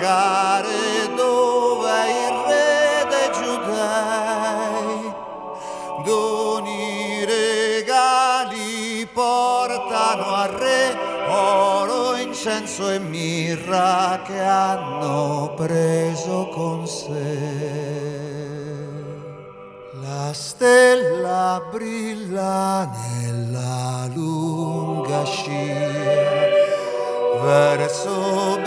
vagare dove il re dei Giudei, doni regali portano al re, oro, incenso e mirra che hanno preso con sé. La stella brilla nella lunga scia verso